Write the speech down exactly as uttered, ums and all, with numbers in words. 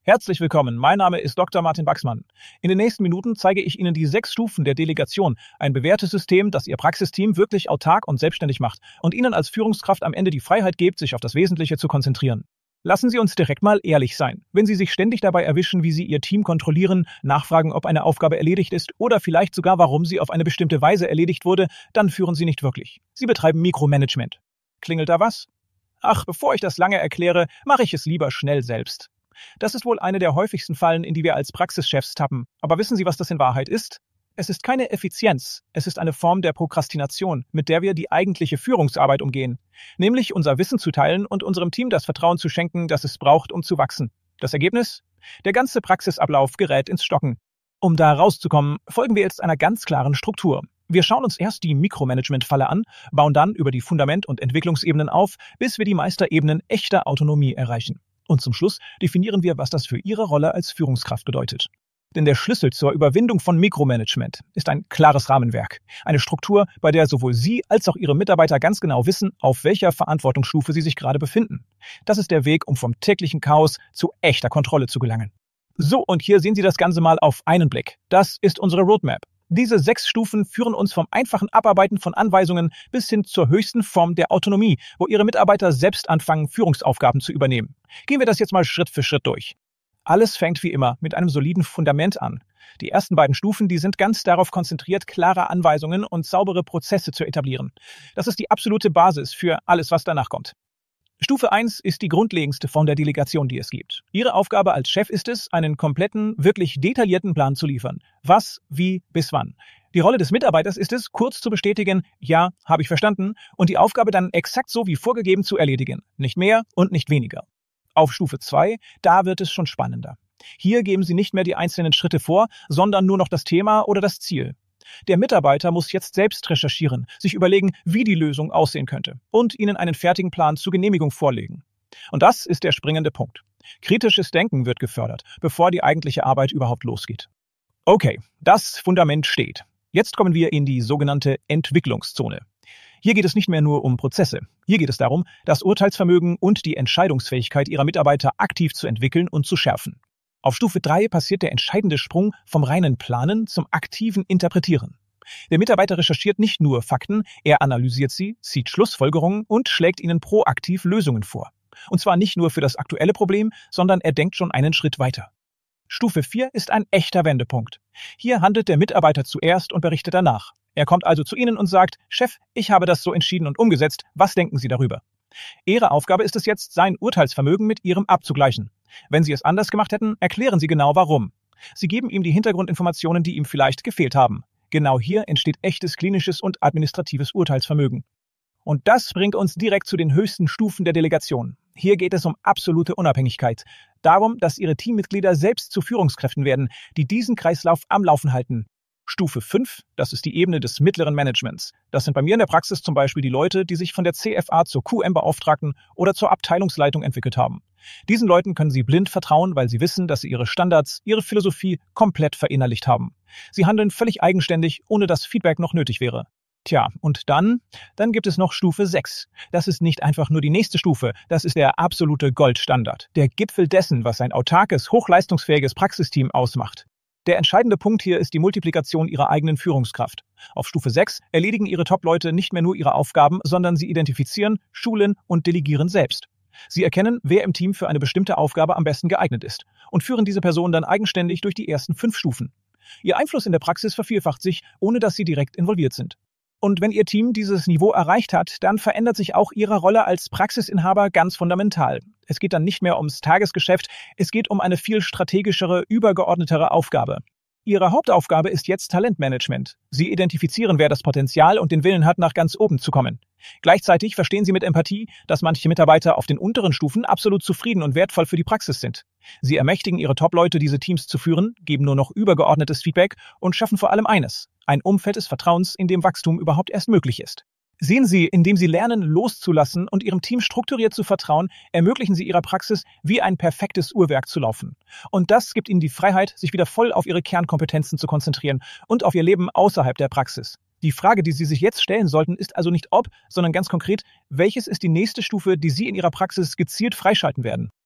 Herzlich willkommen, mein Name ist Doktor Martin Wachsmann. In den nächsten Minuten zeige ich Ihnen die sechs Stufen der Delegation, ein bewährtes System, das Ihr Praxisteam wirklich autark und selbstständig macht und Ihnen als Führungskraft am Ende die Freiheit gibt, sich auf das Wesentliche zu konzentrieren. Lassen Sie uns direkt mal ehrlich sein. Wenn Sie sich ständig dabei erwischen, wie Sie Ihr Team kontrollieren, nachfragen, ob eine Aufgabe erledigt ist oder vielleicht sogar, warum sie auf eine bestimmte Weise erledigt wurde, dann führen Sie nicht wirklich. Sie betreiben Mikromanagement. Klingelt da was? Ach, bevor ich das lange erkläre, mache ich es lieber schnell selbst. Das ist wohl eine der häufigsten Fallen, in die wir als Praxischefs tappen. Aber wissen Sie, was das in Wahrheit ist? Es ist keine Effizienz, es ist eine Form der Prokrastination, mit der wir die eigentliche Führungsarbeit umgehen. Nämlich unser Wissen zu teilen und unserem Team das Vertrauen zu schenken, das es braucht, um zu wachsen. Das Ergebnis? Der ganze Praxisablauf gerät ins Stocken. Um da rauszukommen, folgen wir jetzt einer ganz klaren Struktur. Wir schauen uns erst die Mikromanagement-Falle an, bauen dann über die Fundament- und Entwicklungsebenen auf, bis wir die Meisterebenen echter Autonomie erreichen. Und zum Schluss definieren wir, was das für Ihre Rolle als Führungskraft bedeutet. Denn der Schlüssel zur Überwindung von Mikromanagement ist ein klares Rahmenwerk. Eine Struktur, bei der sowohl Sie als auch Ihre Mitarbeiter ganz genau wissen, auf welcher Verantwortungsstufe sie sich gerade befinden. Das ist der Weg, um vom täglichen Chaos zu echter Kontrolle zu gelangen. So, und hier sehen Sie das Ganze mal auf einen Blick. Das ist unsere Roadmap. Diese sechs Stufen führen uns vom einfachen Abarbeiten von Anweisungen bis hin zur höchsten Form der Autonomie, wo Ihre Mitarbeiter selbst anfangen, Führungsaufgaben zu übernehmen. Gehen wir das jetzt mal Schritt für Schritt durch. Alles fängt wie immer mit einem soliden Fundament an. Die ersten beiden Stufen, die sind ganz darauf konzentriert, klare Anweisungen und saubere Prozesse zu etablieren. Das ist die absolute Basis für alles, was danach kommt. Stufe eins ist die grundlegendste Form der Delegation, die es gibt. Ihre Aufgabe als Chef ist es, einen kompletten, wirklich detaillierten Plan zu liefern. Was, wie, bis wann. Die Rolle des Mitarbeiters ist es, kurz zu bestätigen, ja, habe ich verstanden, und die Aufgabe dann exakt so wie vorgegeben zu erledigen. Nicht mehr und nicht weniger. Auf Stufe zwei, da wird es schon spannender. Hier geben Sie nicht mehr die einzelnen Schritte vor, sondern nur noch das Thema oder das Ziel. Der Mitarbeiter muss jetzt selbst recherchieren, sich überlegen, wie die Lösung aussehen könnte und Ihnen einen fertigen Plan zur Genehmigung vorlegen. Und das ist der springende Punkt. Kritisches Denken wird gefördert, bevor die eigentliche Arbeit überhaupt losgeht. Okay, das Fundament steht. Jetzt kommen wir in die sogenannte Entwicklungszone. Hier geht es nicht mehr nur um Prozesse. Hier geht es darum, das Urteilsvermögen und die Entscheidungsfähigkeit Ihrer Mitarbeiter aktiv zu entwickeln und zu schärfen. Auf Stufe drei passiert der entscheidende Sprung vom reinen Planen zum aktiven Interpretieren. Der Mitarbeiter recherchiert nicht nur Fakten, er analysiert sie, zieht Schlussfolgerungen und schlägt ihnen proaktiv Lösungen vor. Und zwar nicht nur für das aktuelle Problem, sondern er denkt schon einen Schritt weiter. Stufe vier ist ein echter Wendepunkt. Hier handelt der Mitarbeiter zuerst und berichtet danach. Er kommt also zu Ihnen und sagt, Chef, ich habe das so entschieden und umgesetzt, was denken Sie darüber? Ihre Aufgabe ist es jetzt, sein Urteilsvermögen mit Ihrem abzugleichen. Wenn Sie es anders gemacht hätten, erklären Sie genau warum. Sie geben ihm die Hintergrundinformationen, die ihm vielleicht gefehlt haben. Genau hier entsteht echtes klinisches und administratives Urteilsvermögen. Und das bringt uns direkt zu den höchsten Stufen der Delegation. Hier geht es um absolute Unabhängigkeit. Darum, dass Ihre Teammitglieder selbst zu Führungskräften werden, die diesen Kreislauf am Laufen halten. Stufe fünf, das ist die Ebene des mittleren Managements. Das sind bei mir in der Praxis zum Beispiel die Leute, die sich von der C F A zur Q M-Beauftragten oder zur Abteilungsleitung entwickelt haben. Diesen Leuten können Sie blind vertrauen, weil sie wissen, dass sie ihre Standards, ihre Philosophie komplett verinnerlicht haben. Sie handeln völlig eigenständig, ohne dass Feedback noch nötig wäre. Tja, und dann? Dann gibt es noch Stufe sechs. Das ist nicht einfach nur die nächste Stufe, das ist der absolute Goldstandard. Der Gipfel dessen, was ein autarkes, hochleistungsfähiges Praxisteam ausmacht. Der entscheidende Punkt hier ist die Multiplikation Ihrer eigenen Führungskraft. Auf Stufe sechs erledigen Ihre Top-Leute nicht mehr nur ihre Aufgaben, sondern sie identifizieren, schulen und delegieren selbst. Sie erkennen, wer im Team für eine bestimmte Aufgabe am besten geeignet ist und führen diese Person dann eigenständig durch die ersten fünf Stufen. Ihr Einfluss in der Praxis vervielfacht sich, ohne dass Sie direkt involviert sind. Und wenn Ihr Team dieses Niveau erreicht hat, dann verändert sich auch Ihre Rolle als Praxisinhaber ganz fundamental. Es geht dann nicht mehr ums Tagesgeschäft, es geht um eine viel strategischere, übergeordnetere Aufgabe. Ihre Hauptaufgabe ist jetzt Talentmanagement. Sie identifizieren, wer das Potenzial und den Willen hat, nach ganz oben zu kommen. Gleichzeitig verstehen Sie mit Empathie, dass manche Mitarbeiter auf den unteren Stufen absolut zufrieden und wertvoll für die Praxis sind. Sie ermächtigen Ihre Top-Leute, diese Teams zu führen, geben nur noch übergeordnetes Feedback und schaffen vor allem eines: ein Umfeld des Vertrauens, in dem Wachstum überhaupt erst möglich ist. Sehen Sie, indem Sie lernen, loszulassen und Ihrem Team strukturiert zu vertrauen, ermöglichen Sie Ihrer Praxis, wie ein perfektes Uhrwerk zu laufen. Und das gibt Ihnen die Freiheit, sich wieder voll auf Ihre Kernkompetenzen zu konzentrieren und auf Ihr Leben außerhalb der Praxis. Die Frage, die Sie sich jetzt stellen sollten, ist also nicht ob, sondern ganz konkret, welches ist die nächste Stufe, die Sie in Ihrer Praxis gezielt freischalten werden?